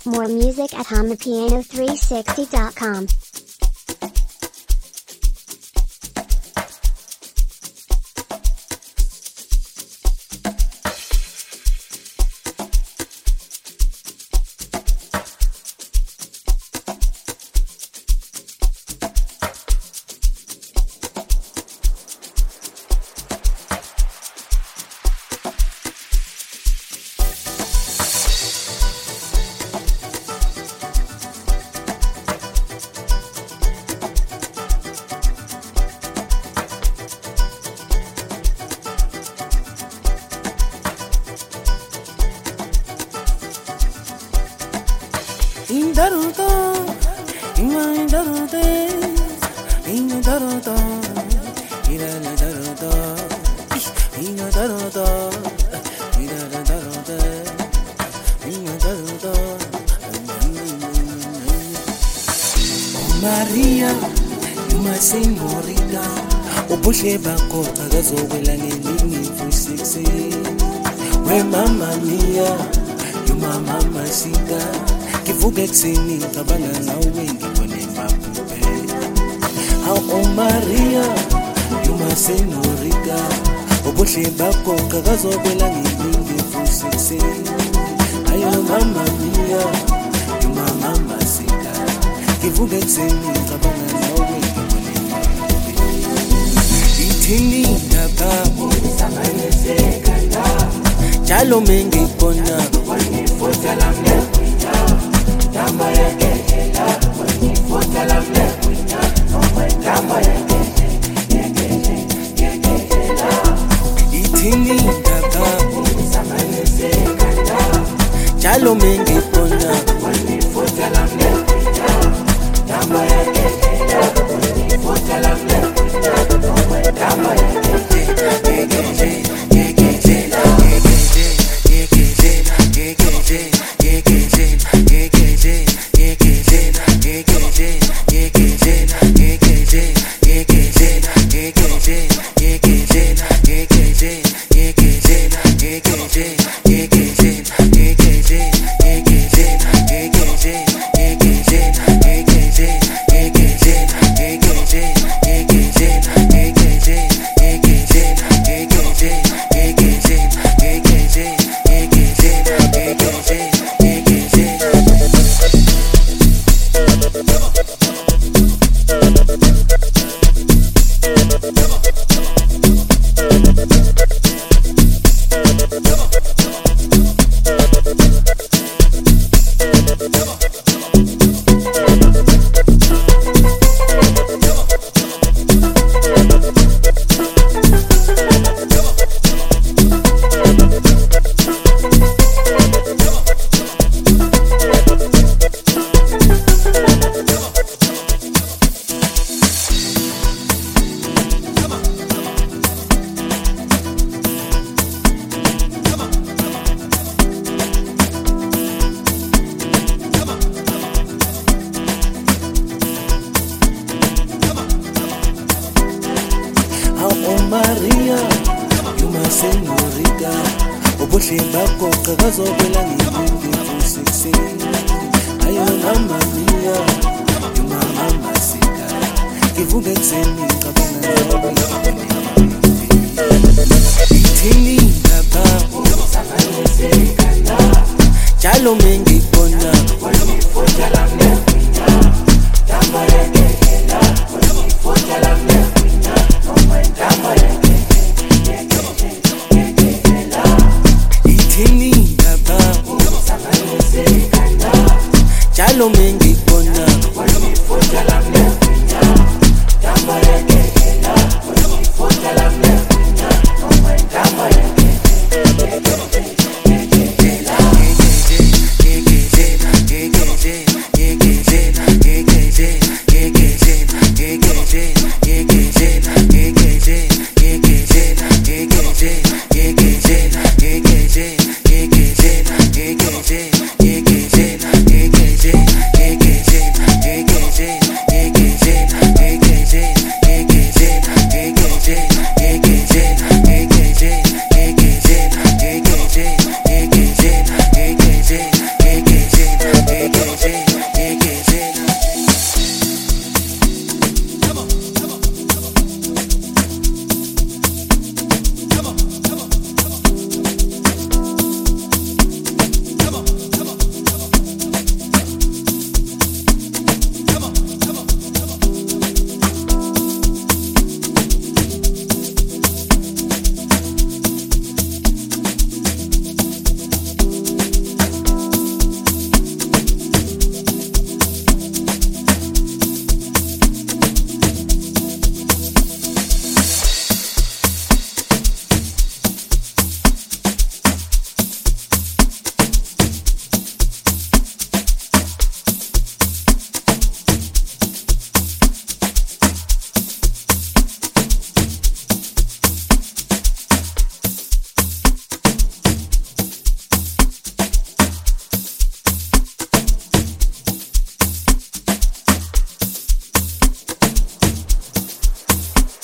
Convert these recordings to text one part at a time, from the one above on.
More music at HamaPiano360.com. Maria, you my señorita. Ubushe bako tagazokwela ngelingi fusiksi. We mamma mia, you my mama sita. Kivuke kusini kabana na uwengi kwenye mapupe. Oh Maria, you my señorita. Ubushe bako tagazokwela ngelingi fusiksi. Ayo mamma mia, you my mama sita. Kivuke kusini kabana na uwengi kwenye mapupe. Itini nababo Chalo mengi kona Wanifuta la mlekunya Tamba ya kekela Wanifuta la mlekunya Tamba ya kekela Itini nababo Chalo mengi kona Wanifuta la mlekunya Tamba ya kekela Wanifuta la mlekunya Tamba ya kekela Maria, you my señorita. Ubushe bako tagazokwela ngelingi fusiksi. Ayo mamma mia, you my mama sita. Kivuke kusini kabana na uwengi kwenye mapupe. Itini nababo Chalo mengi kona Wanifuta la mlekunya Tamba ya kekela Wanifuta la mlekunya Tamba ya kekela Itini nababo Chalo mengi kona Wanifuta la mlekunya Tamba ya kekela Wanifuta la mlekunya Tamba ya kekela Yeah.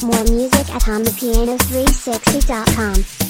More music at HondaPiano360.com.